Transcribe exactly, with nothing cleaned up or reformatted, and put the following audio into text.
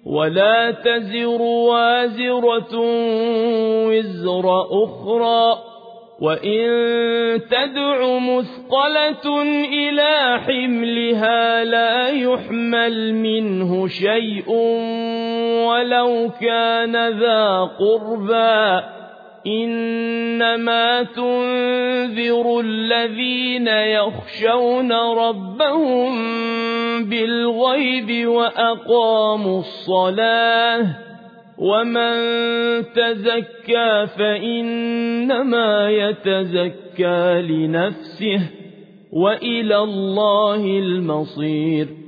ولا تزر وازرة وزر أخرى، وإن تدع مثقلة إلى حملها لا يحمل منه شيء ولو كان ذا قربى، إنما تنذر الذين يخشون ربهم بالغيب وأقاموا الصلاة، ومن تزكى فإنما يتزكى لنفسه، وإلى الله المصير.